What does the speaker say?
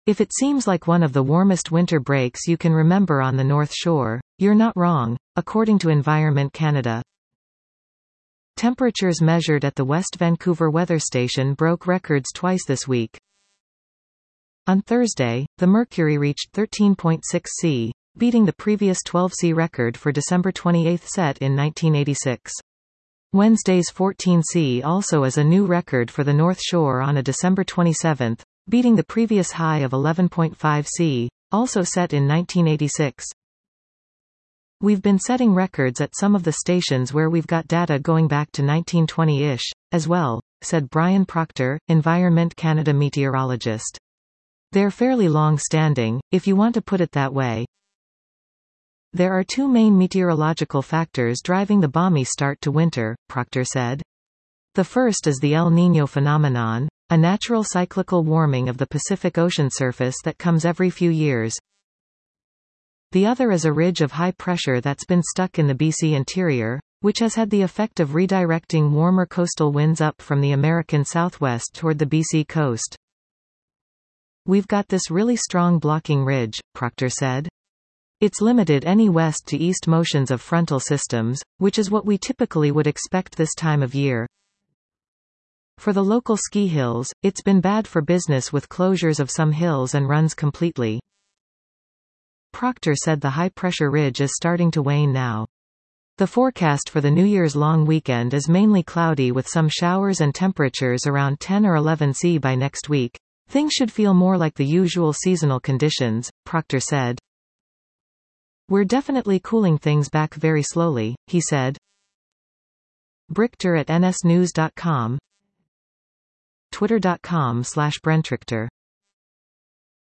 If it seems like one of the warmest winter breaks you can remember on the North Shore, you're not wrong, according to Environment Canada. Temperatures measured at the West Vancouver Weather Station broke records twice this week. On Thursday, the mercury reached 13.6 C, beating the previous 12 C record for December 28 set in 1986. Wednesday's 14 C also is a new record for the North Shore on a December 27, beating the previous high of 11.5 C, also set in 1986. We've been setting records at some of the stations where we've got data going back to 1920-ish, as well, said Brian Proctor, Environment Canada meteorologist. They're fairly long-standing, if you want to put it that way. There are two main meteorological factors driving the balmy start to winter, Proctor said. The first is the El Niño phenomenon, a natural cyclical warming of the Pacific Ocean surface that comes every few years. The other is a ridge of high pressure that's been stuck in the BC interior, which has had the effect of redirecting warmer coastal winds up from the American Southwest toward the BC coast. We've got this really strong blocking ridge, Proctor said. It's limited any west to east motions of frontal systems, which is what we typically would expect this time of year. For the local ski hills, it's been bad for business with closures of some hills and runs completely. Proctor said the high-pressure ridge is starting to wane now. The forecast for the New Year's long weekend is mainly cloudy with some showers and temperatures around 10 or 11 C by next week. Things should feel more like the usual seasonal conditions, Proctor said. We're definitely cooling things back very slowly, he said. Brichter at nsnews.com. Twitter.com/BrentRichter